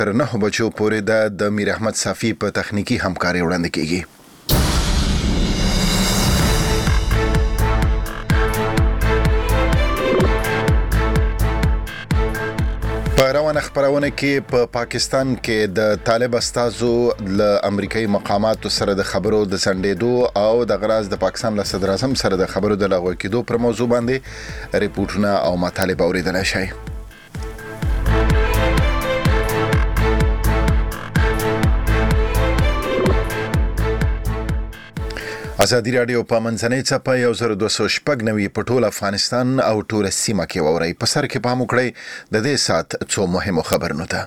تر 9 بجو پورې د میر احمد صافی په تخنیکی همکاري وړاندې کیږي. په روانه خبرونه کې په پاکستان کې د طالب استازو له امریکایي مقاماتو سره د خبرو د سندېدو او د غراز د پاکستان له صدر اعظم سره د خبرو د لغوه کېدو پر موضوع باندې ریپورتونه او مطالب اوریدل شي. ازادي رادیو په منځنۍ څپه 1290 په ټول افغانستان او ټول سیمه کې ووري. په سر کې پام وکړئ د دې سات څو مهمو خبرونو ته.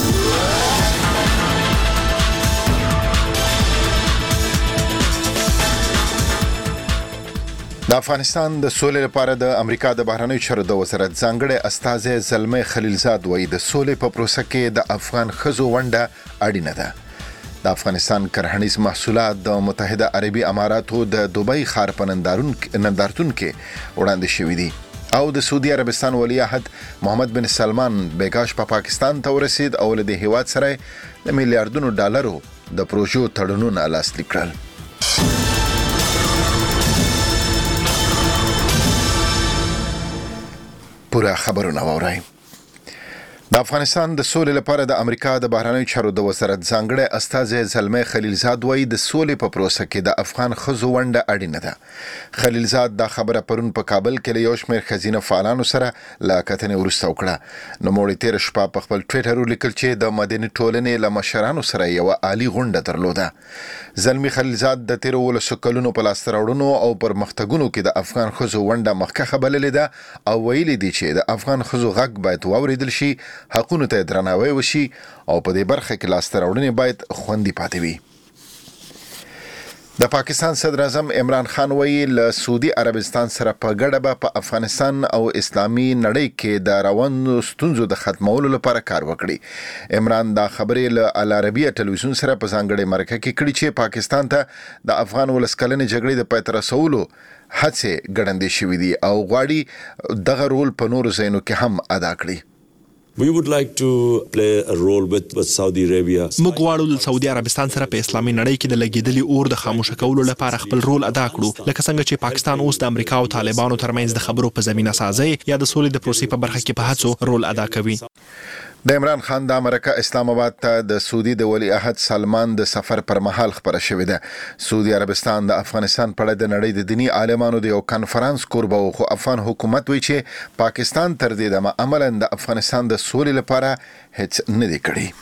د افغانستان د سولې لپاره د امریکا د بهرنیو چارو د وزارت ځانګړی استازی زلمي خلیلزاد وایي د سولې په پروسه کې د افغان ښځو ونډه اړینه ده. د افغانستان کرهنیز محصولات د متحده عربي اماراتو د دوبۍ ښار په نندارتون کې وړاندې شوي دي او د سعودي عربستان ولی عهد محمد بن سلمان بیګاش په پاکستان ته ورسید او له دې هیواد سره د میلیارډونو ډالرو د پروژو تړونونه لاسلیک کړل. پورا خبرونه واورئ. د افغانستان د سولې لپاره د امریکا د بهرنیو چارو د وزارت ځانګړی استازی زلمي خلیلزاد وایي د سولې په پروسه کې د افغان ښځو ونډه اړینه ده. خلیلزاد دا خبره پرون په کابل کې له یو شمېر ښځینه فعالانو سره له کتنې وروسته وکړه. نوموړي تېره شپه په خپل ټویټر ولیکل چې د مدني ټولنې له مشرانو سره یوه عالي غونډه درلوده. زلمي خلیلزاد د تېرو 12 کلونو په لاسته راوړنو او پرمختګونو کې د افغان ښځو ونډه مخکښه بللې ده او ویلي دي چې د افغان ښځو غږ باید واورېدل شي، حقونو ته درناوی وشي او په دې برخه کې لاسته راوړنې باید خوندي پاتې وي. د پاکستان صدر اعظم عمران خان وایي له سعودي عربستان سره په ګډه به په افغانستان او اسلامي نړۍ کې د روانو ستونزو د ختمولو لپاره کار وکړي. عمران دا خبرې له العربیه ټلویزیون سره په ځانګړې مرکه کې کړي چې پاکستان ته د افغان ولسکلنې جګړې د پای ته رسولو هڅې ګړندې شوې دي او غواړي دغه رول په نورو ځایونو کې هم ادا کړي. We would like to play a role with Saudi Arabia. موږ غواړو د سعودي عربستان سره په اسلامي نړۍ کې د لګیدلي اور د خاموشه کولو لپاره خپل رول ادا کړو، لکه څنګه چې پاکستان اوس د امریکا او طالبانو ترمنځ د خبرو په زمینه سازي یا د سولې د پروسې په برخه کې په هڅو رول ادا کوي. د عمران خان د امریکا اسلام آباد ته د سعودي د ولی عهد سلمان د سفر پر مهال خبره شوې ده. سعودي عربستان د افغانستان په اړه د نړۍ د دینی عالمانو د یو کانفرنس کوربه او خو افغان حکومت وایي چې پاکستان تر دې دمه عملاً د افغانستان د سولې لپاره هیڅ نه دی کړی.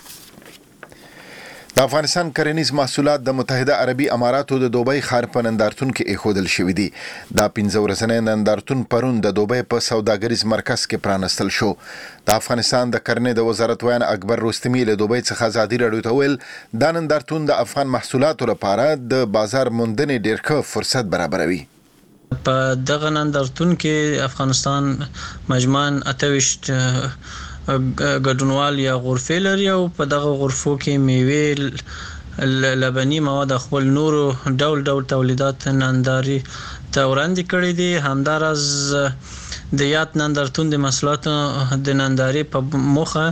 د افغانستان کرنیز محصولات د متحده عربي اماراتو د دوبۍ ښار په نندارتون کې ایښودل شوي دي. دا 15 ورځنی نندارتون پرون د دوبۍ په سوداګریز مرکز کې پرانستل شو. د افغانستان د کرنې د وزارت ویان اکبر رستمی له دوبۍ څخه ازادي راډیو ته ویل دا نندارتون د افغان محصولاتو لپاره د بازار موندنې ډېر ښه فرصت برابروي. په دغه نندارتون کې افغانستان مجموعاً 28 ګډونوال یا غرفې لري او په دغه غرفو کې میوې، لبني مواد، خپل نورو ډول ډول تولیدات ننداري ته وړاندې کړي دي. همداراز د یاد نندارتون د محصولاتو د ننداري په موخه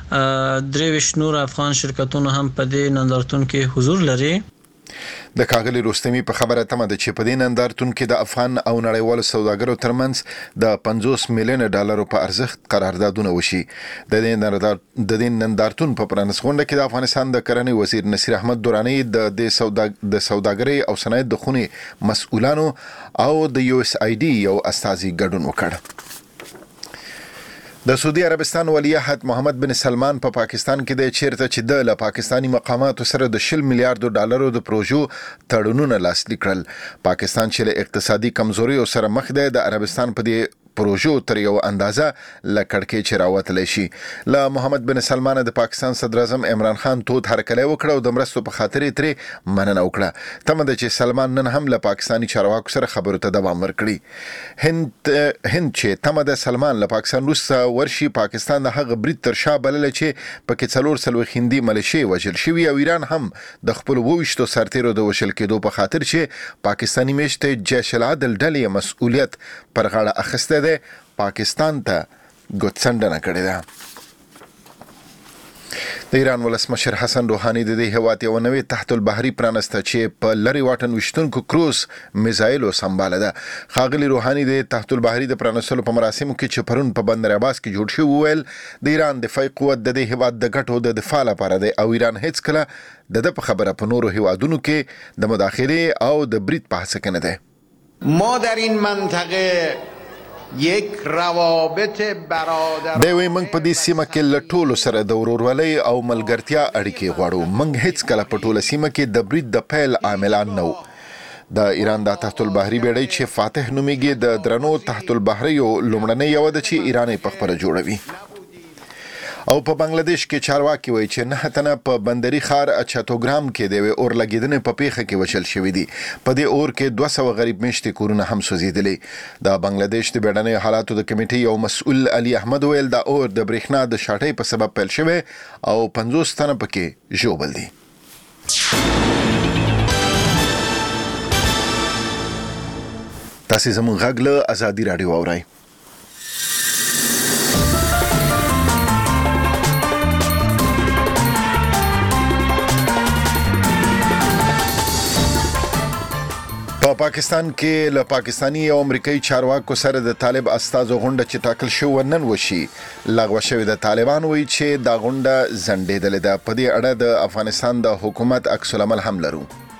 23 نور افغان شرکتونه هم په دې نندارتون کې حضور لري. د کاغلی رستمی په خبره تمه ده چې په دې نندارتون کې د افغان او نړیوالو سوداګرو ترمنځ د 50 میلیون ډالرو په ارزښت قراردادونه وشي. د دې نندارتون په پرانیستو غونډه کې د افغانستان د کرنې وزیر نصیر احمد درانی د سوداګرۍ او صنعت د خونې مسؤلانو او د USAID یو استازي ګډون وکړ. د سعودي عربستان ولی عهد محمد بن سلمان په پاکستان کې د چیرته چې د له پاکستانی مقاماتو سره د 10 میلیارډ ډالرو د پروژو تړونونه لاسلیک کړل. پاکستان چې له اقتصادي کمزوري سره مخ دی د عربستان په دې پروژو تر یو اندازه لکړکې چې راوتلی شي. له محمد بن سلمان د پاکستان صدر اعظم عمران خان تود هرکلی وکړه او د مرستو په خاطر ترې مننه وکړه. تمه ده چې سلمان نن هم له پاکستانی چارواکو سره خبرو ته دوام ورکړي. هند چې تمه ده سلمان له پاکستان وروسته ورشي پاکستان د هغه برید تر شا بلله چې پکې 4 هندي ملیشې وژل شوي او ایران هم د خپل 22 سرتیرو د وژل کېدو په خاطر چې پاکستانی میشته جیش العدل ډلې مسؤلیت پر غاړه اخیسته پاکستان ته ګوتڅنډنه کړې ده. د ایران ولسمشر حسن روحاني د دې هیواد یو نوې تحت البحري پرانسته چې په لری واټن وشتونکو کروز میزایلو سمباله ده. ښاغلي روحاني د تحت البحري د پرانستلو په مراسمو کې چې پرون په بندر عباس کې جوړ شوی وویل د ایران دفاعي قوت د دې هیواد د ګټو د دفاع لپاره دی او ایران هیڅ کله د په خبره په نورو هیوادونو کې د مداخله او د برید په هڅه کې نه ده. ما در این منطقه یک روابط برادر دوی موږ په دې سیمه کې له ټولو سره د ورورولۍ او ملګرتیا اړیکې غواړو. موږ هیڅ کله په ټوله سیمه کې د برید د پیل عاملان نه وو. د ایران د تحت البحري بیړۍ چې فاتح نومیږي د درنو تحت البحریو لومړنۍ یو ده چې ایران په خپله جوړوي. او په بنگلاديش کې چارواکي وایي چې 9 تنه په بندري ښار چاتوګرام کې د اور لګیدنې په پیښه کې وشل شوې دي. په دې اور کې 200 غریب میشتي کورونه هم سوځېدلي. د بنگلاديش د بیړنۍ حالاتو د کمیټې یو مسؤل علي احمد ویل دا اور د برېښنا د شاټۍ په سبب پیل شوی او 50 تنه پکې ژوبل دي. تاسو زموږ غږ له ازادي رادیو اورئ. په پاکستان کې له پاکستانی او امریکایي چارواکو سره د طالب استازو غونډه چې ټاکل شو نن وشي لغوه شوې د طالبان وایي چې دا غونډه ځنډېدلې ده. په دې اړه د افغانستان د حکومت عکس العمل هم لرو.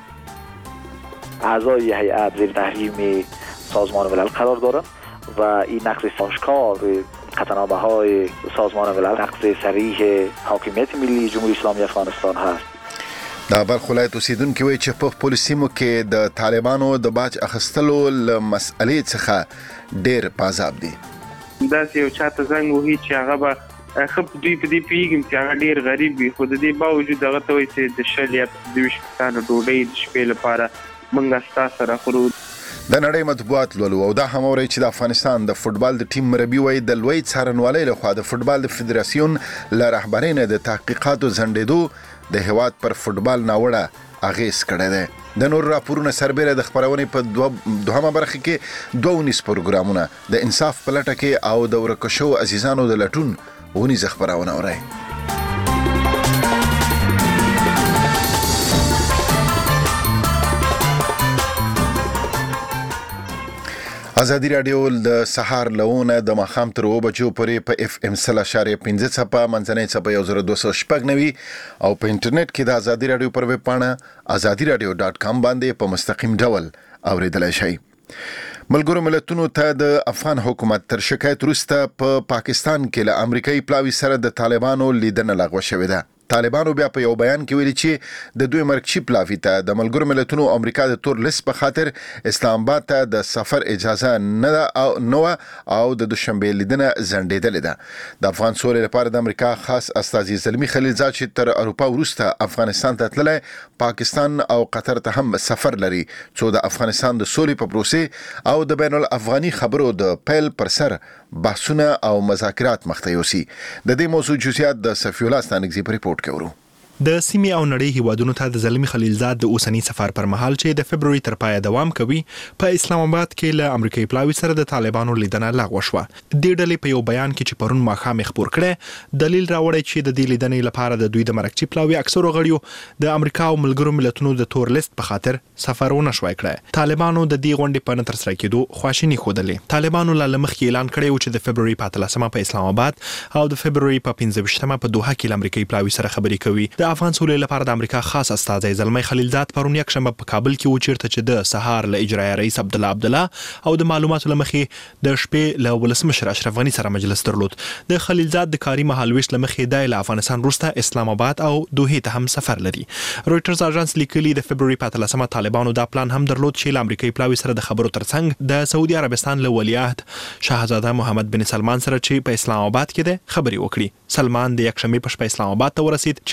اعضای هیئت زیر تحریم سازمان ملل قرار دارند و این نقض آشکار قطعنامه‌های سازمان ملل نقض صریح حاکمیت ملی جمهوری اسلامی افغانستان هست. د بلخ ولایت اوسیدونکي وایي چې په پولیسیمو کې د طالبانو د باج اخیستلو له مسئلې څخه ډېر پازاب دي. داسې یو چاته زنګ وهي چې هغه به خب دوی په دې پیږم چې هغه ډېر غریب وي خو د دې باوجود هغه ته وایي چې د 20 یا 22 کسانو ډوډۍ د شپې لپاره موږ ستاسو سره خورو. د نړۍ مطبوعات لولو او دا هم اوري چې د افغانستان د فوتبال د ټیم مربي وایي د لوی څارنوالۍ لخوا د فوتبال د فدراسیون له رهبرۍ نه د تحقیقاتو ځنډېدو د هیواد پر فوتبال ناوړه اغیز کړی دی. د نور راپورونه سربېره د خبرونې په دوهمه برخه کې 2 پروګرامونه د انصاف په لټه کې او د ورکه شوو عزیزانو د لټون ونیزه خبرونه اورئ. ازادي رادیو د سهار لونه د مخام تر 2 بجو پورې په FM 0.15 څپه منځنۍ څپه 1290 او په انټرنیټ کې د ازادي رادیو پر ویب پاڼه azadiradio.com باندې په مستقیم ډول اوریدلای شئ. ملګرو ملتونو ته د افغان حکومت تر شکایت وروسته په پاکستان کې له امریکایي پلاوي سره د طالبانو لیدنه لغوه شوې ده. طالبانو بیا په یو بیان کې ویلي چې د دوی مرکزي پلاوي ته د ملګرو ملتونو امریکا د تور لیست په خاطر اسلام آباد ته د سفر اجازه نه او د دوشنبه لیدنه ځنډېدلې ده. د افغان سولې لپاره د امریکا خاص استازي زلمی خلیلزاد چې تر اروپا وروسته افغانستان ته تللی پاکستان او قطر ته هم سفر لري څو د افغانستان د سولې په پروسې او د بین الافغاني خبرو د پیل پر سر بحثونه او مذاکرات مخته یوسي. د دې موضوع جزئیات د صفی الله ستانکزی په ریپورت کې ورو. د سیمې او نړۍ هیوادونو ته د زلمی خلیلزاد د اوسنی سفر پر مهال چې د فبرवरी تر پایه دوام کوي په اسلام آباد کې له امریکایي پلاوي سره د طالبانو لیدنه لغوه شوه. د ډلې په یو بیان کې چې پرون ماښام خبر کړي دلیل راوړی چې د دې لیدنې لپاره د دوی د مرکزي پلاوي اکثرو غړیو د امریکا او ملګرو ملتونو د تور لیست په خاطر سفرونه شوي کړي. طالبانو د دې غونډې په نتر سره کېدو خواشینی خوده. طالبانو له مخکې اعلان کړی و چې د فبرवरी په 13مه په اسلام آباد او د فبرवरी په 15مه په دوحه کې امریکایي پلاوي سره خبرې کوي. د افغان سولې لپاره د امریکا خاص استازی زلمی خلیلزاد پرون یک شنبه په کابل کې و چیرته چې د سهار له اجرایي رئیس عبدالله او د معلوماتو لمخې د شپې له ولسمشر اشرف غنی سره مجلس درلود. د خلیلزاد د کاري مهالويش لمخې د افغانستان وروسته اسلام آباد او دوحه ته هم سفر لري. رويټرز اژانس لیکلي د فبرवरी په 13مه طالبانو دا پلان هم درلود چې له امریکایي پلاوي سره د خبرو ترڅنګ د سعودي عربستان له ولیعهد شاهزاده محمد بن سلمان سره چې په اسلام آباد کې د خبري وکړي. سلمان د یک شنبه په شپه اسلام آباد ته ورسید چیرته چې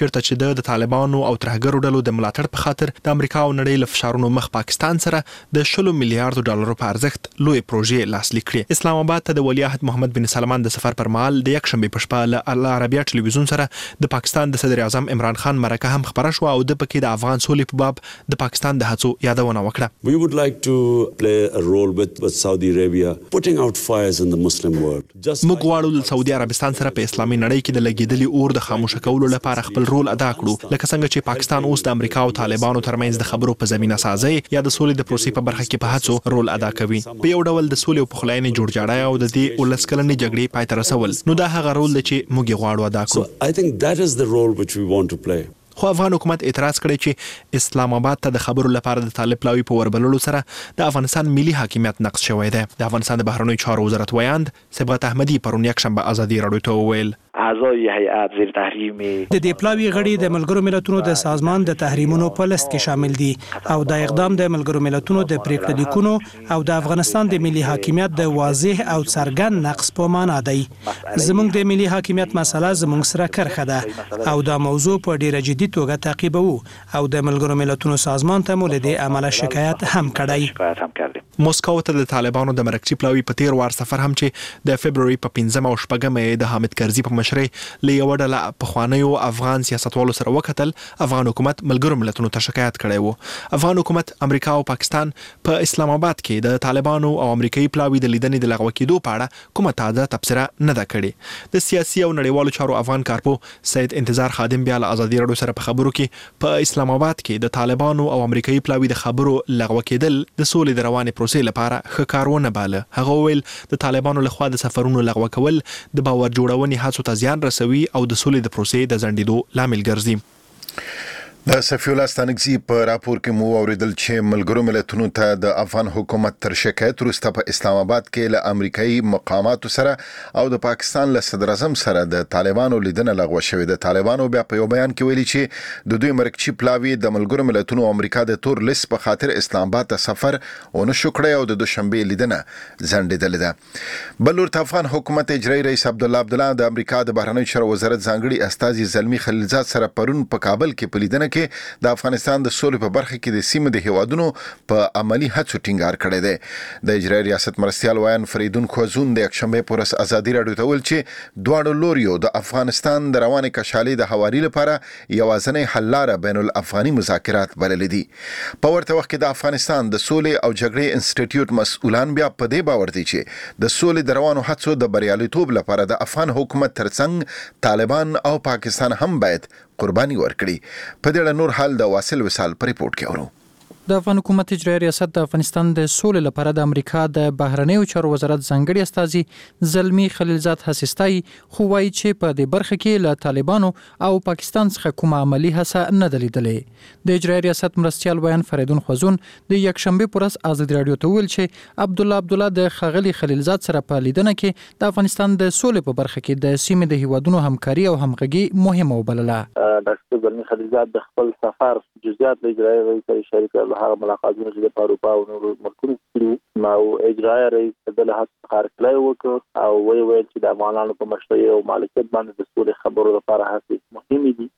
د طالبانو او ترهګرو ډلو د ملاتړ په خاطر د امریکا او نړۍ له فشارونو مخ پاکستان سره د 10 میلیارډ ډالرو په ارزښت لوی پروژې لاسلیک کړې. اسلام آباد ته د ولیعهد محمد بن سلمان د سفر پر مهال د یکشنبه په شپه له العربیه ټلویزیون سره د پاکستان د صدر اعظم عمران خان مرکه هم خبره شو او د پکې د افغان سولې په باب د پاکستان د هڅو یادونه وکړه. We would like to play a role with Saudi Arabia putting out fires in the Muslim world. موږ غواړو د سعودي عربستان سره په اسلامي نړۍ کې د لګیدلي اور د خاموشه کولو لپاره خپل رول ادا کړو، لکه څنګه چې پاکستان اوس د امریکا او طالبانو ترمنځ د خبرو په زمينه سازي یا د سولې د پروسې په برخه کې په هڅو رول ادا کوي. په یو ډول د سولې او پخلاینې جوړجاړی او د دې ولسکلنې جګړې پای ته رسول، نو دا هغه رول دی چې موږ غواړو ادا کړو. So I think that is the role which we want to play. خو افغان حکومت اعتراض کړی چې اسلام آباد ته د خبرو لپاره د طالب پلاوی په وربللو سره د افغانستان ملي حاکمیت نقض شوی دی. د افغانستان د بهرنیو چارو وزارت ویاند صبغت احمدی پرون یکشنبه ازادي راډیو ته وویل اعضای هیئت زیر تحریم د دې پلاوی غړي د ملګرو ملتونو د سازمان د تحریمونو په لست کې شامل دي او د اقدام د ملګرو ملتونو د پریکړه لیکونو او د افغانستان د ملي حاکمیت د واضح او څرګند نقض په معنا دی. زموږ د ملي حاکمیت مسله زموږ سره کرخه ده او دا موضوع په ډیره جدي توګه تعقیبوو او د ملګرو ملتونو سازمان ته مو له دې عمله شکایت هم کړی. موسکو ته د طالبانو د مرکزی پلاوی په تیر وار سفر هم چې د فبرवरी په 15 او 16 د حامد کرزي په مشرۍ له یو ډله پخوانیو افغان سیاستوالو سره وکتل، افغان حکومت ملګرو ملتونو ته شکایت کړی وو. افغان حکومت امریکا او پاکستان په اسلام آباد کې د طالبانو او امریکایي پلاوی د لیدنې د لغوه کېدو په اړه کومه تازه تبصره نه ده کړې. د سیاسي او نړیوالو چارو افغان کارپو سید انتظار خادم بیا له ازادي راډیو سره په خبرو کې په اسلام آباد کې د طالبانو او امریکایي پلاوی د خبرو لغوه کېدل د سولې د روانې پروسې لپاره ښه کارونه باله. هغه ویل د طالبانو لخوا د سفرونو لغوه کول د باور جوړونې هڅو ته زیان رسوي او د سولې د پروسې د ځنډېدو لامل ګرځي. د سفی الله ستانکزي په راپور کې مو اوریدل چې ملګرو ملتونو ته د افغان حکومت تر شکایت وروسته په اسلام آباد کې له امریکایي مقاماتو سره او د پاکستان له صدر اعظم سره د طالبانو لیدنه لغوه شوې ده. طالبانو بیا په یو بیان کې ویلي چې د دوی مرکزی پلاوی د ملګرو ملتونو او امریکا د تور لیست په خاطر اسلام آباد ته سفر او نشو کړی او د دوشنبه لیدنه ځنډېدلې ده. بل ورته افغان حکومت اجرایي رئیس عبدالله عبدالله د امریکا د بهرنیو چارو وزارت ځانګړي استازي زلمی خلیلزاد سره پرون په کابل کې په لیدنه کې د افغانستان د سولې په برخه کې د سیمې د هیوادونو په عملی هڅو ټینګار کړی دی. د اجرایي ریاست مرستیال ویان فریدون خوازون د یکشنبه پر ورځ ازادي راډیو ته ویل چې دواړو لوریو د افغانستان د روانې کشالۍ د هواري لپاره یوازینۍ حل لاره بین الافغاني مذاکرات بللې دي. په ورته وخت کې د افغانستان د سولې او جګړې انسټیټیوټ مسؤلان بیا په دې باور دي چې د سولې د روانو هڅو د بریالیتوب لپاره د افغان حکومت ترڅنګ طالبان او پاکستان هم باید قرباني ورکړي. په دې اړه نور حال د واصل وصال په ریپورت کې اورو. د افغان حکومت اجرایي ریاست د افغانستان د سولې لپاره د امریکا د بهرنیو چارو وزارت ځانګړي استازي زلمی خلیلزاد حسیستای خو وایي چې په دې برخه کې له طالبانو او پاکستان څخه کومه عملی هڅه نه ده لیدلې. د اجرایي ریاست مرستیال بیان فریدون خوازون د یکشنبه پر ورځ ازادي راډیو ته ویل چې عبدالله د خغلی خلیلزاد سره په لیدنه کې د افغانستان د سولې په برخه کې د سیمې د هیوادونو همکاري او همغږي مهمه وبلله. ډاکټر زلمی خلیلزاد د خپل سفر جزئیات د اجرایي رئیس شریک هغه ملاقاتونه چې د اروپا او نورو ملکونو کړي نو اجرایي رئیس د له خار کړی وکړ او ویل چې د افغانانو په مشرۍ او مالکیت باندې د سولې خبرو لپاره هڅې مهمې دي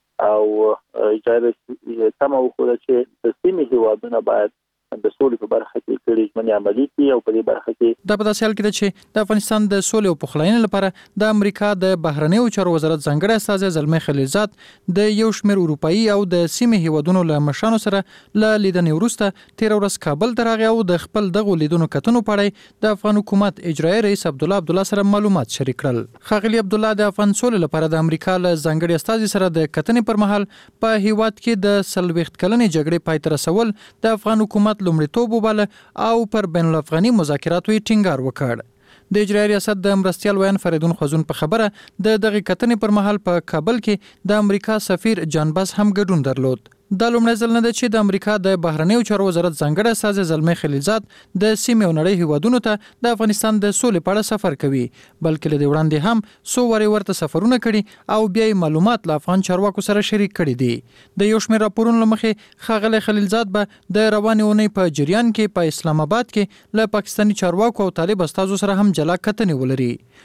او اجرایي رئیس سم وکړ چې د سیمې هیوادونه باید د سولې په برخه کې کړي ژمنې عملي کړي او په دې برخه کې دا په داسې حال کې ده چې د افغانستان د سولې او پخلاینې لپاره د امریکا د بهرنیو چارو وزارت ځانګړی استازی زلمی خلیلزاد د یو شمېر اروپایي او د سیمې هیوادونو له مشرانو سره له لیدنې وروسته تیر ورځ کابل ته راغی او د خپل دغو لیدنو کتنو په اړه د افغان حکومت اجرایي رئیس عبدالله سره معلومات شریک کړل. ښاغلي عبدالله د افغان سولې لپاره د امریکا له ځانګړي استازي سره د کتنې پر مهال په هیواد کې د 40 کلنې جګړې پای ته رسول د افغان حکومت لومړیتوب وباله او پر بین الافغاني مذاکراتو یې ټینګار وکړ. د اجرایي ریاست د مرستیال ویان فریدون خوازون په خبره د دغه کتنې پر مهال په کابل کې د امریکا سفیر جان باس هم ګډون درلود. دا لومړی ځل نه ده چې د امریکا د بهرنیو چارو وزارت ځانګړی استازی زلمی خلیلزاد د سیمې او نړۍ هیوادونو ته د افغانستان د سولې په اړه سفر کوي، بلکې له دې وړاندې هم څو وارې ورته سفرونه کړي او بیا یې معلومات له افغان چارواکو سره شریک کړي دي. د یو شمېر راپورونو له مخې ښاغلی خلیلزاد به د روانې اونۍ په جریان کې په اسلام آباد کې له پاکستاني چارواکو او طالب استازو سره هم جلا کتنې ولري.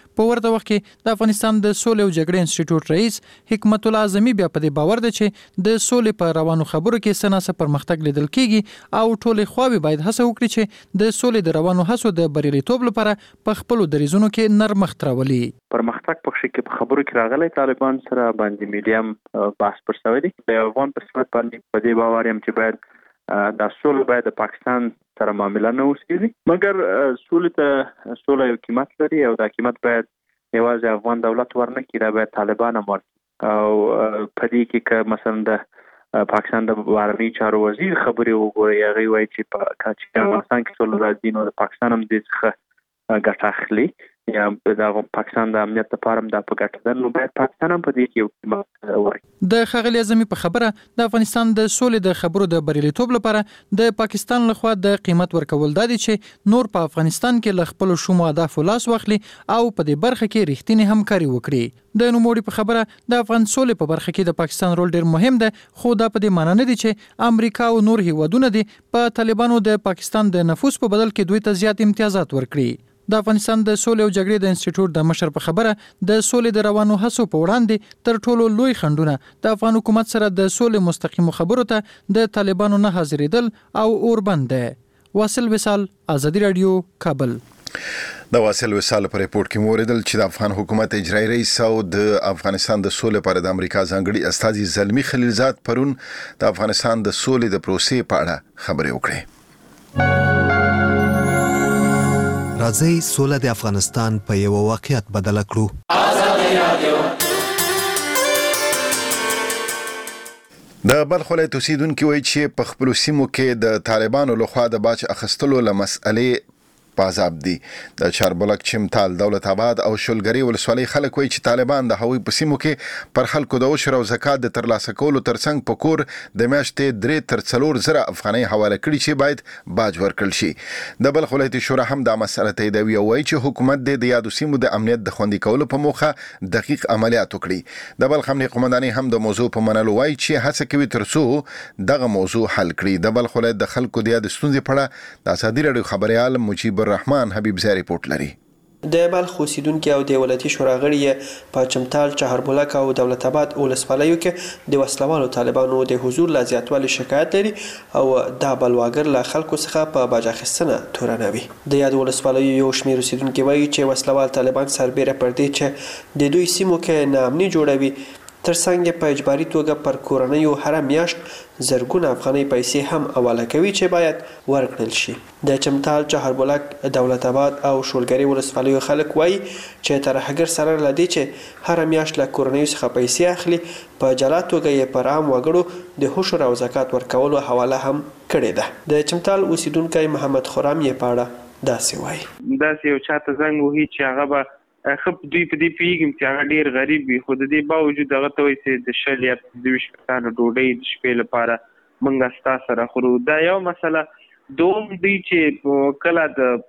په ورته وخت کې د افغانستان د سولې او جګړې انسټیټیوټ رئیس حکمت الله اعظمي بیا په دې باور دی چې د سولې په روانو خبرو کې سناسه پرمختګ لیدل کیږي او ټولې خواوې باید هڅه وکړي چې د سولې د روانو هڅو د بریالیتوب لپاره په خپل دریزونو کې نرمښت راولي. پرمختګ په شکل په خبرو کې راغلی طالبان سره باندې میډیم بحث پر شوی دی. د افغان په صورت باندې په دې باور یم چې باید د سولې باید د پاکستان سره معامله نه وسیږي، مګر سولې ته سوله یو قیمت لري او دا قیمت باید یوازې افغان دولت ورنکړي، دا باید طالبان هم ورکړي. او په دې کې که مثلا د پاکستان د بهرنیو چارو وزیر خبرې وګورئ، هغې وایي چې په افغانستان کې سوله راځي نو د پاکستان هم دې څخه ګټه اخلي یا د پاکستان د امنیت لپاره هم دا په ګټه ده، نو باید پاکستان هم په دې کې یو قیمت ورکړي. د ښاغلي اعظمي په خبره د افغانستان د سولې د خبرو د بریالیتوب لپاره د پاکستان لخوا د قیمت ورکول دا دي چې نور په افغانستان کې له خپلو شومو اهدافو لاس واخلي او په دې برخه کې رښتینې همکاري وکړي. د نوموړي په خبره د افغان سولې په برخه کې د پاکستان رول ډېر مهم دی، خو دا په دې معنی نه دي چې امریکا او نور هیوادونه دي په طالبانو د پاکستان د نفوذ په بدل کې دوی ته زیات امتیازات ورکړي. د افغانستان د سولې او جګړې د انسټیټیوټ د مشر په خبره د سولې د روانو هڅو په وړاندې تر ټولو لوی خنډونه د افغان حکومت سره د سولې مستقیمو خبرو ته د طالبانو نه حاضرېدل او اوربند دی. واصل وصال، آزادي رادیو، کابل. د واصل وصال په ریپورت کې موریدل چې د افغان حکومت اجرایی رئیس او د افغانستان د سولې لپاره د امریکا ځانګړي استازي زلمی خلیلزاد پرون د افغانستان د سولې د پروسې په اړه خبرې وکړې. راځي سوله د افغانستان په یو واقعیت بدل کړو. د بلخ ولایت اوسیدونکو وایي چې په خپل سیمو کې د طالبانو لخوا د باج اخیستلو لمسئلې پازاب دي. د چاربلک، چمتال، دولت آباد او شلګری ولسوالۍ خلک وایي چې طالبان د هغوی په سیمو کې پر خلکو د عشر او زکات د ترلاسه کولو ترڅنګ په کور د میاشتې 3 تر 4 زره افغانۍ حواله کړي چې باید باج ورکړل شي. د بلخ ولایت شورا هم دا مسله تاییدوي او وایي چې حکومت د یادو سیمو د امنیت د خوندي کولو په موخه دقیق عملیات وکړي. د بلخ امنیه قومندانۍ هم د موضوع په منلو وایي چې هڅه کوي ترڅو دغه موضوع حل کړي. د بلخ ولایت د خلکو د یاد ستونزې په اړه د آزادي رادیو خبريال مجيب الرحمن حبیب زی ریپورت لري. د بلخ اوسیدونکو او د ولایتي شورا غړي په چمتال، چهاربلک او دولت آباد ولسوالیو کې د وسلوالو طالبانو د حضور لا زیاتوالی شکایت لري او دا بلواګر له خلکو څخه په باج اخیستنه تورنوي. د یاد ولسوالیو یو شمېر اوسیدونکو وایي چې وسلوال طالبان سربېره پر دې چې د دوی سیمو کې ناامني جوړوي، ترڅنګ په اجباري توګه پر کورنیو هر میاشت زرګونه افغانۍ پیسې هم حواله کوي چې باید ورکړل شي. د چمتال، چهاربلک، دولت آباد او شولګری ولسوالیو خلک وایي چې ترهګر سره لدی چې هر میاشت له کورنیو څخه پیسې اخلي، په جلا توګه یې پر عام وګړو د عشر او زکات ورکولو حواله هم کړې ده. د چمتال اوسیدونکی محمد خرام یې په اړه داسې وایي. داسې یو چاته زنګ وهي چې هغه به خب دوی په دې پیږم چې هغه ډیر غریب وي، خو د دې باوجود هغه ته وایي چې د 20 یا 22 کسانو ډوډۍ د شپې لپاره موږ ستا سره خورو. دا یو مسله. دوم دی چې کله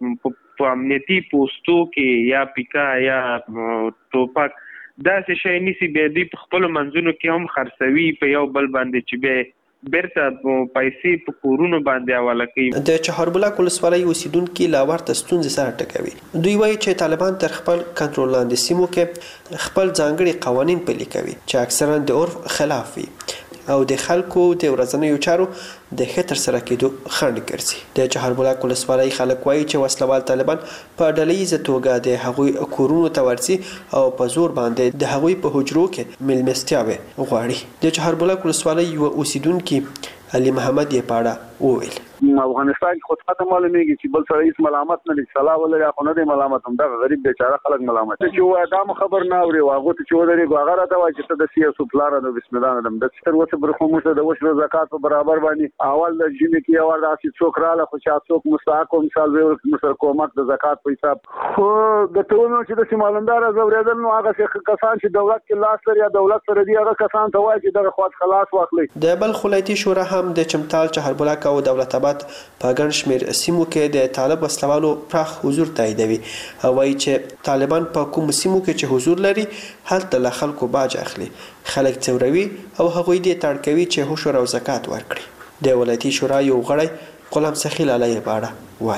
د امنیتي پوسټو کې یا پیکا یا ټوپک داسې شی نیسي، بیا دوی په خپلو منځونو کې هم خرڅوي په یو بل باندې چې بیا بیرته پیسې په کورونو باندې حواله کوي. د چهاربلک ولسوالۍ اوسیدونکي لا ورته ستونزې سره ټکوي. دوی وایي چې طالبان تر خپل کنټرول لاندې سیمو کې خپل ځانګړي قوانین پلي کوي چې اکثرا د عرف خلاف وي او د خلکو د ورځنیو چارو د ښه ترسره کېدو خنډ ګرځي. د چهاربلک ولسوالۍ خلک وایي چې وسلوال طالبان په ډلهییزه توګه د هغوی کورونو ته ورځي او په زور باندې د هغوی په حجرو کې مېلمستیاوې غواړي. د چهاربلک ولسوالۍ یو اوسیدونکي علي محمد یې په اړه وویل. افغانستان کې خود ختم معلومیږي چې بل سره هیڅ ملامت نه لري، صلاح ولري خو نه دی ملامت، هم دا غریب بیچاره خلک ملامت چې وای دا خبر نه اوري واغه ته چې ودرې هغه راته وای چې ته د سیاسو پلان د بسم الله نه د ستر وسه برخو مشه د وشو زکات په برابر باندې اول د جنې کې اور راسي څوک رااله خو چې څوک مستحق او مثال ویل مثال کومک د زکات په حساب خو د ټولنو چې د سیمالندار زوریدل نو هغه کسان چې دولت کې لاس لري یا دولت سره دی هغه کسان ته وای چې دغه خواط خلاص واخلي. د بلخ ولایتي شورا هم د چمتال، چهاربلک او دولت آباد په ګڼ شمېر سیمو کې د طالب وسلوالو پراخ حضور تاییدوي او وایي چې طالبان په کوم سیمو کې چې حضور لري هلته له خلکو باج اخلي، خلک ځوروي او هغوی دې تاړ کوي چې عشر او زکات ورکړي. د ولایتي شورا یو غړی غلام سخیل علیه په اړه وایي.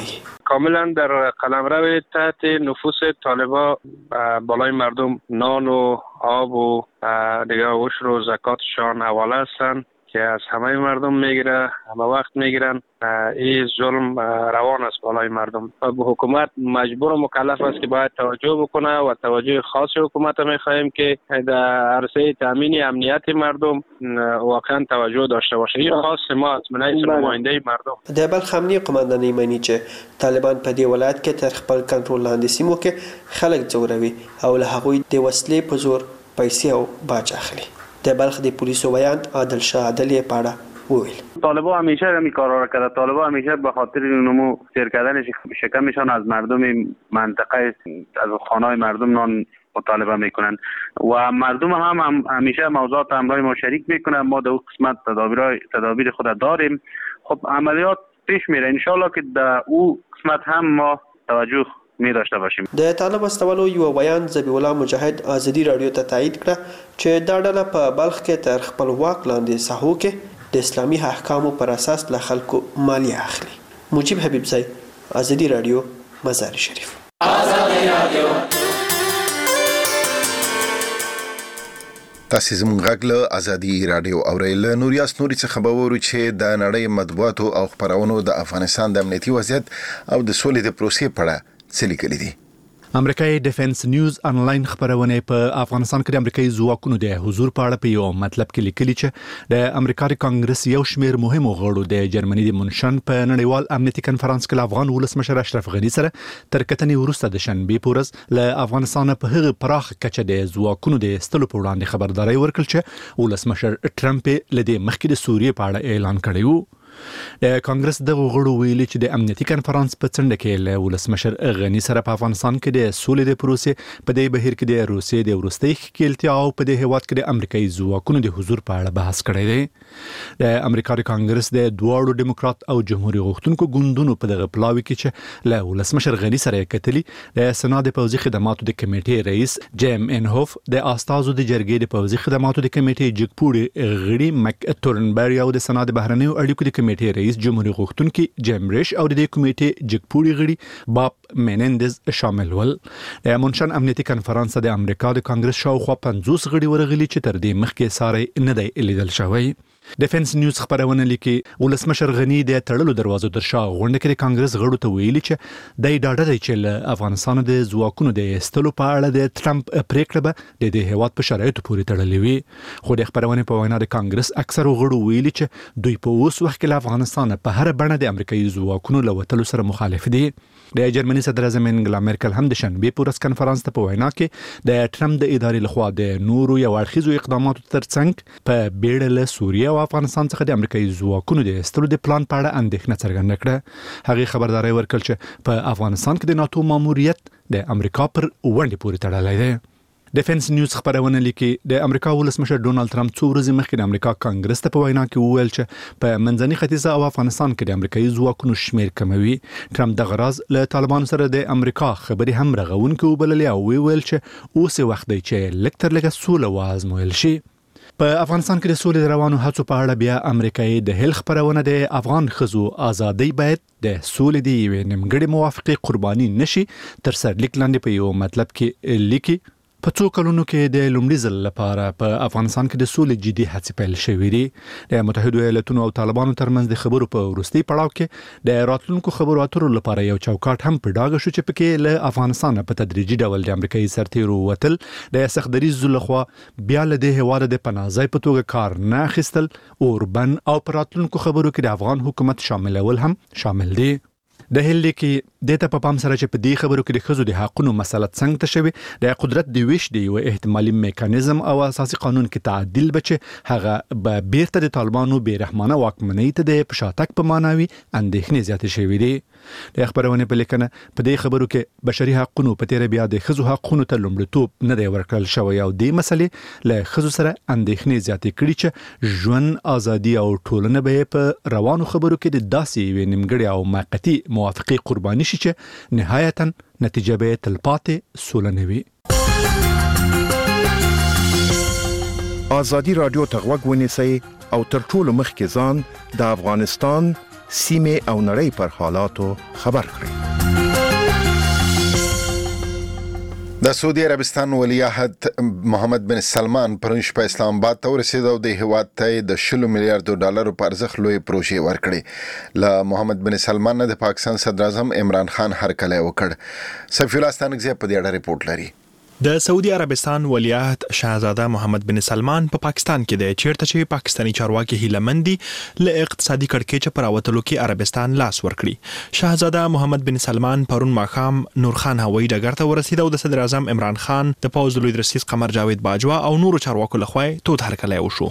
کاملا در قلمرو تحت نفوذ طالبان بالای مردم نان و آب و دیگه عشر و زکاتشان حواله هستند که از همه مردم میگیره، همه وقت میگیرن. این ظلم روان است بالای مردم. حکومت مجبور و مکلف است که باید توجه بکنه و توجه خاص حکومت میخواهیم که در عرصه تامین امنیت مردم واقعا توجه داشته باشه. این خاص ما است، من نماینده مردم. د بلخ امنیه قماندانۍ مني چې طالبان په دې ولایت کې تر خپل کنټرول لاندې سیمو کې خلک ځوروي او له هغوی د وسلې په زور پیسې او باج اخلي. د بلخ د پولیسو بیان عادل شاه عادل یې پاړه وویل. طالبان همیشه همین کارا را کرده. طالبان همیشه به خاطر نمو سیر کردن شکمشان از مردم منطقه، از خانه‌های مردم نان مطالبه میکنن و مردم هم همیشه موضوعات امرای ما شریک میکنن. ما در اون قسمت تدابیر خود داریم. خب عملیات پیش میره ان شاء الله که در اون قسمت هم ما توجه می داشته باشیم. د طالب استولو یو بیان ذبیح الله مجاهد ازادي رادیو ته تایید کړ چې دا ډله په بلخ کې تر خپل واک لاندې ساحو کې د اسلامي احکامو پر اساس له خلکو مالیه اخلي. مجيب حبیب زئی، ازادي رادیو، مزار شریف. ازادي رادیو تاسو زموږ غږ له ازادي رادیو اورئ. له نوریاس نوري څخه به وورو چې د نړۍ مطبوعاتو او خبرونو د افغانستان د امنیتي وضعیت او د سولې د پروسې په اړه څه لیکلي دي. امریکایي ډیفنس نیوز انلاین خبرونه په افغانستان کې د امریکایي ځواکونو د حضور په اړه په یو مطلب کې لیکلي چې د امریکا د کانګرس یو شمېر مهمو غړو د جرمني د منشن په نړیوال امنیتي کنفرانس کې افغان ولسمشر اشرف غني سره تر کتنې وروسته د شنبې په ورځ له افغانستان په هغه پراخ کچه د ځواکونو د استلو په وړاندې خبرداري ورکړل چې ولسمشر ټرمپ لدې مخکې د سوریې په اړه اعلان کړی و. د کانګرس د غړو ویلي چې د امنیتي کنفرانس په څنډه کې له ولسمشر غني سره په افغانستان کې د سولې د پروسې په دې بهیر کې د روسیې د وروستۍ ښکېلتیا او په دې هیواد کې د امریکایي ځواکونو د حضور په اړه بحث کړی دی. د امریکا د کانګرس د دواړو ډیموکرات او جمهوریت غوښتونکو ګوندونو په دغه پلاوي کې چې له ولسمشر غني سره کتلي د سنا د پوځي خدماتو د کمیټې رئیس جیم انهوف، د استازو د جرګې د پوځي خدماتو د کمیټې جګپوړي غړي مک تورنبري او د سنا د بهرنیو اړیکو د کمیټې رئیس جمهوریت غوښتونکي جیم ریش او د کمیټې جګپوړي غړي باب مینندز شامل ول. د منشن امنیتي کنفرانس د امریکا د کانګرس شاوخوا 50 غړي ورغلي چې تر دې مخکې ساري نه دی لیدل شوی. ډیفنس نیوز خبرونه لیکي ولسمشر غني د تړلو دروازو در شا غونډه کې د کانګرس غړو ته ویلي چې د ډاډه دی چې له افغانستان د ځواکونو د استلو په اړه د ټرمپ پریکړه به د دې هیواد په شرایطو پورې تړلې وي. خو د خبرونه په وینا د کانګرس اکثر غړو ویلي چې دوی په اوس وخت کې له افغانستان په هر بڼه د امریکایي ځواکونو له وتلو سره مخالف دي. د جرمني صدر اعظم انګلا مرکل هم د شنبې په ورځ کنفرانس ته په وینا کې د ټرمپ د ادارې لخوا د نورو یو اړخیزو اقداماتو ترڅنګ په بیړه له سوریه او افغانستان څخه د امریکایي ځواکونو د استلو د پلان په اړه اندېښنه څرګنده کړه. هغه خبرداري ورکړه چې په افغانستان کې د ناتو ماموریت د امریکا پر ونډه پورې تړلی دی. ډیفنس نیوز خبرونه لیکي د امریکا ولسمشر ډونالد ټرمپ څو ورځې مخکې د امریکا کانګرس ته په وینا کې وویل چې په منځني ختیځ او افغانستان کې د امریکایي ځواکونو شمیر کموي. ټرمپ د غراز له طالبانو سره د امریکا خبري هم رغونکو وبللې او ویل چې اوس وخت دی چې لږ تر لږه سوله وازمویل شي. په افغانستان کې د سولې روانو هڅو په اړه بیا امریکایي د هیل خبرونه د افغان ښځو ازادي باید د سولې د یوې نیمګړې موافقې قرباني نشي تر سرلیک لاندې په یو مطلب کې لیکي. په څو کلونو کې د لومړي ځل لپاره په افغانستان کې د سولې جدي هڅې پیل شوې دي. د متحده ایالاتونو او طالبانو ترمنځ د خبرو په وروستي پړاو کې د راتلونکو خبرو اترو لپاره یو چوکاټ هم په ډاګه شو چې پکې له افغانستان په تدریجي ډول د امریکایي سرتیرو وتل، د سختدریز لخوا بیا له د هواد د پناهځای په توګه کار نه اخیستل، اوربن او په راتلونکو خبرو کې د افغان حکومت شاملول هم شامل دي. د هل کې د ته په پام سره چې په دې خبرو کې د خزو د حقونو مسله څنګه ته شوی د قدرت د ویش دی او احتمالي میکانیزم او اساسي قانون کې تعدیل بچ هغه به بیرته د طالبانو بیرحمانه واکمنۍ ته د پشاتک په معناوي اندېښنې زیاتې شوې دي. د خبرونه په لیکنه په دې خبرو کې بشري حقوقو په تیر بیا د خزو حقوقو ته لومړیتوب نه دی ورکړل شوی او د مسلې له خزو سره اندېښنې زیاتې کړي چې ژوند ازادي او ټولنه به په روانو خبرو کې د داسې وي نیمګړی او موقتی موافقه قرباني شي چې نهایتا نتیجه به تلپاتې سوله نه وي. ازادي رادیو ته غوږ ونیسئ او تر ټولو مخکې ځان د افغانستان سیمه او نړۍ پر حالاتو خبر کړي. د سعودي عربستان ولیعهد محمد بن سلمان پرون شپه اسلام آباد ته ورسېد او د هیواد ته د 10 میلیارډ ډالرو په ارزښت لوی پروژې ورکړې. له محمد بن سلمان نه د پاکستان صدر اعظم عمران خان هرکلی وکړ. سفیر الله ستانکزی په دې اړه ریپورت لري. د سعودي عربستان ولیعهد شاهزاده محمد بن سلمان په پاکستان کې دی، چیرته چې پاکستانی چارواکي هیلمندي له اقتصادي کړکېچ پر راوتلو کې عربستان لاس ورکړي. شاهزاده محمد بن سلمان پرون ماښام نورخان هوایي ډګر ته ورسېد او د صدر اعظم عمران خان د پوځ لوی رئیس قمر جاوید باجوا او نورو چارواکو لخوا تود هرکلی وشو.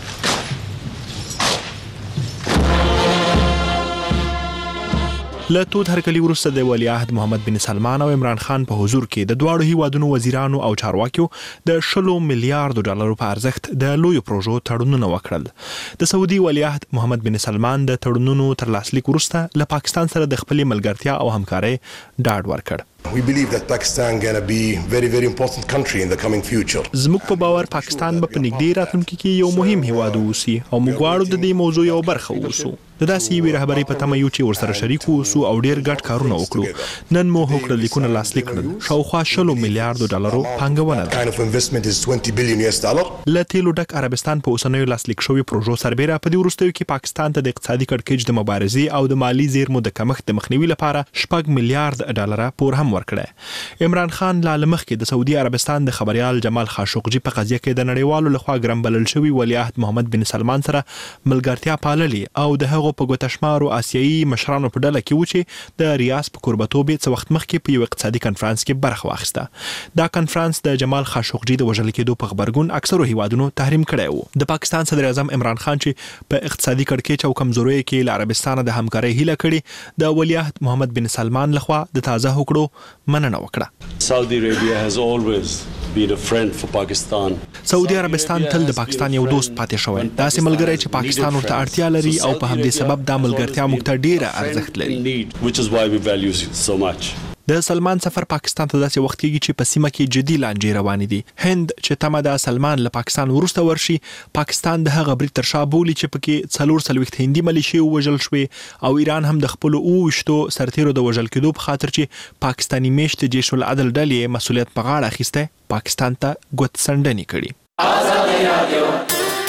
له تود هرکلی وروسته د ولیعهد محمد بن سلمان او عمران خان په حضور کې د دواړو هیوادونو وزیرانو او چارواکیو د 10 میلیارډ ډالرو په ارزښت د لوی پروژو تړونونه وکړل. د سعودي ولیعهد محمد بن سلمان د تړونونو تر لاسلیک وروسته له پاکستان سره د خپلې ملګرتیا او همکارۍ ډاډ ورکړ. We believe that Pakistan going to be very, very important country in the coming future. زموږ په باور پاکستان به په نږدې راتلونکي کې یو مهم هیواد اوسي او موږ غواړو د دې موضوع یو برخه اوسو. د داسې یوې رهبرۍ په تمه یو چې ورسره شریک اوسو او ډیر ګډ کارونه وکړو. نن مو هوکړه لیکونه لاسلیک کړل. شاوخوا 10 میلیارډ ډالرو پانګونه ده. Kind of investment is $20 billion. له تیلو ډک عربستان په اوسنیو لاسلیک شوی پروژو سربېره په دې وروستیو کې پاکستان ته د اقتصادي کړکېچ د مبارزې او د مالی زیرمو د کمښت د مخنیوي لپاره 6 میلیارډ ډالر پور هم ورکړی. عمران خان لا لمخکې د سعودي عربستان د خبريال جمال خاشقجي په قضیه کې د نړیوالو لخوا ګرم بلل شوی ولیعهد محمد بن سلمان سره ملګرتیا پاللي او د هغو په ګوتشمارو آسیایي مشرانو په ډله کې و چې د ریاض په کوربتوب څه وخت مخکې په یو اقتصادي کنفرانس کې برخه واخیسته. دا کنفرانس د جمال خاشقجي د وژل کېدو په خبرګون اکثرو هیوادونو تحریم کړی و. د پاکستان صدر اعظم عمران خان چې په اقتصادي کړکېچ او کمزورۍ کې له عربستان د همکارۍ هیله کړې، د ولیعهد محمد بن سلمان لخوا د تازه هوکړو مننه وکړه. Saudi Arabia has always been a friend for Pakistan. سعودي عربستان تل د پاکستان یو دوست پاتې شوی. داسې ملګری چې پاکستان ورته اړتیا لري او په همدې سبب دا ملګرتیا موږ ته ډیره ارزښت لري. Which is why we value so much. د سلمان سفر پاکستان ته داسې وخت کېږي چې په سیمه کې جدي لانجې روانې دي. هند چې تمه ده سلمان له پاکستان وروسته ورشي، پاکستان د هغه برید تر شا بولي چې پکې 4 هندي ملیشې وژل شوې او ایران هم د خپلو 28 سرتیرو د وژل کېدو په خاطر چې پاکستانی میشت جیش العدل ډلې مسؤلیت په غاړه اخیسته پاکستان ته ګوتڅنډنې کړي.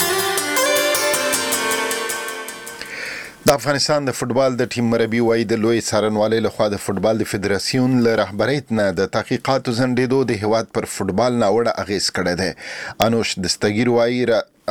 د افغانستان د فوتبال د ټیم مربي وایي د لوی څارنوالۍ لخوا د فوتبال د فدراسیون له رهبرۍ نه د تحقیقاتو ځنډېدو د هیواد پر فوتبال ناوړه اغیز کړی دی. انوش دستګیر وایي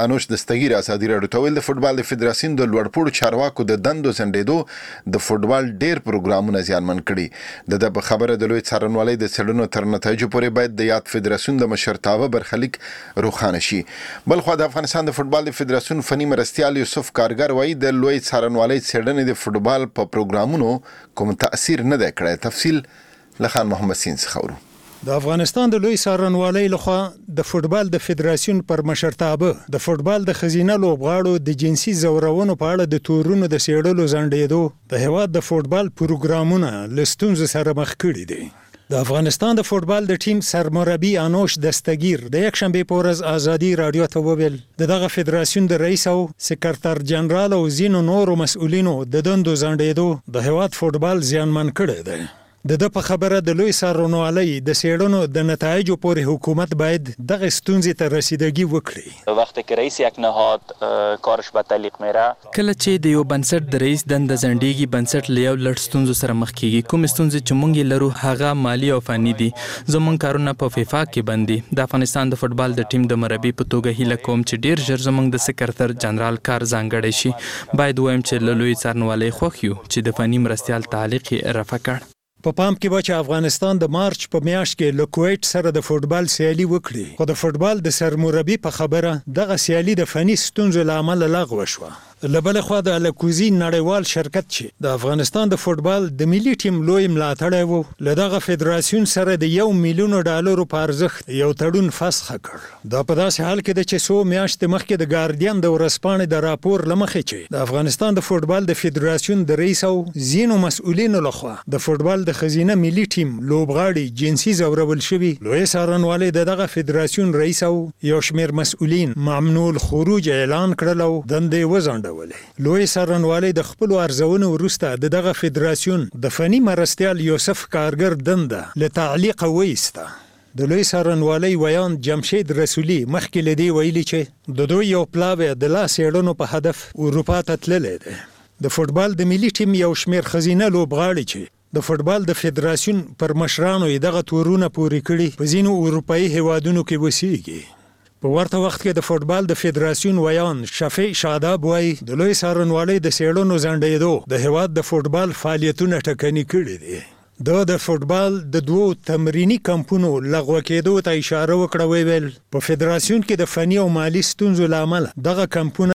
ازادي راډیو ته ویل د فوتبال د فدراسیون د لوړپوړو چارواکو د دندو ځنډېدو د فوتبال ډیر پروګرامونه زیانمن کړي. د خبره د لوی څارنوالۍ د څېړنو تر نتایجو پورې باید د یاد فدراسیون د مشرتابه برخلیک روښانه شي. بلخوا د افغانستان د فوتبال د فدراسیون فني مرستیال یوسف کارګر وایي د لوی څارنوالۍ څېړنې د فوتبال په پروګرامونو کوم تاثیر نه دی کړی. تفصیل لخان محمد سین څخه اورو. د افغانستان د لوی څارنوالۍ لخوا د فوتبال د فدراسیون پر مشرتابه د فوتبال د خزینه لوبغاړو د جنسي زورونو په اړه د تورونو د سیړلو ځنډېدو د هیواد د فوتبال پروګرامونه له ستونزو سره مخ کړي دي. د افغانستان د فوتبال د ټیم سرمربي انوش دستګیر د یکشنبه په ورځ ازادي رادیو ته وویل دغه فدراسیون د رئیس او سکرټر جنرال او ځینو نورو مسؤلینو د دندو ځنډېدو د هیواد فوتبال زیانمن کړی دی. د په خبره د لوی څارنوالۍ د څېړنو د نتایجو پورې حکومت باید دغه ستونزې ته رسیدگی وکړي. وقتی که رئیس یک نهاد کارش به تعلیق میره، کله چې د یو بنسټ د رئیس دنده ځنډېږي، بنسټ له یو لړ ستونزو سره مخ کیږي. کوم ستونزې چې موږ لرو هغه مالی او فني دي. زموږ کارونه په فیفا کې بند دي. د افغانستان د فوتبال د ټیم د مربي په توګه هیله کوم چې ډیر ژر زموږ د سکرټر جنرال کار ځانګړی شي. باید وایم چې له لوی څارنوالۍ خوښ یو چې د فني مرستیال تعلیق یې رفع کړ. په پام کې به چې افغانستان د مارچ په میاشت کې له کویت سره د فوتبال سیالي وکړي، خو د فوتبال د سرمربي په خبره دغه سیالي د فني ستونزو له امله لغوه شوه. له بلې خوا د الکوزي نړیوال شرکت چې د افغانستان د فوتبال د ملي ټیم لوی ملاتړی و، له دغه فدراسیون سره د $1 میلیون په ارزښت یو تړون فسخ کړ. دا په داسې حال کې ده چې څو میاشتې مخکې د ګارډین د ورځپاڼې د راپور له مخې چې د افغانستان د فوتبال د فدراسیون د رئیس او ځینو مسؤلینو لخوا د فوتبال د خزینه ملي ټیم لوبغاړي جنسي ځورول شوي، لوی څارنوالۍ د دغه فدراسیون رئیس او یو شمېر مسؤلین ممنوع الخروج اعلان کړل او دندې وځنډولې. اړولې. لوی څارنوالۍ د خپل ارزونو وروسته دغه فدراسیون د فني مرستیال یوسف کارګر دنده له تعلیق وایسته. د لوی څارنوالۍ ویان جمشید رسولي مخکې له دې ویلي چې د دوی یو پلاوی د لاس څېړنو په هدف اروپا ته تللی دی. د فوټبال د ملي ټیم یو شمېر ښځینه لوبغاړي چې د فوټبال د فدراسیون پر مشرانو یې دغه تورونه پورې کړي په ځینو اروپایي هیوادونو کې اوسېږي. په ورته وخت کې د فوټبال د فدراسیون ویان شفیع شاداب وایي د لوی څارنوالۍ د څېړنو ځنډېدو د هیواد د فوټبال فعالیتونه ټکني کړي دي. د فوټبال د 2 تمرینی کمپونو لغوه کېدو ته اشاره وکړه. ویل په فدراسیون کې د فني او مالی ستونزو له امله دغه کمپونه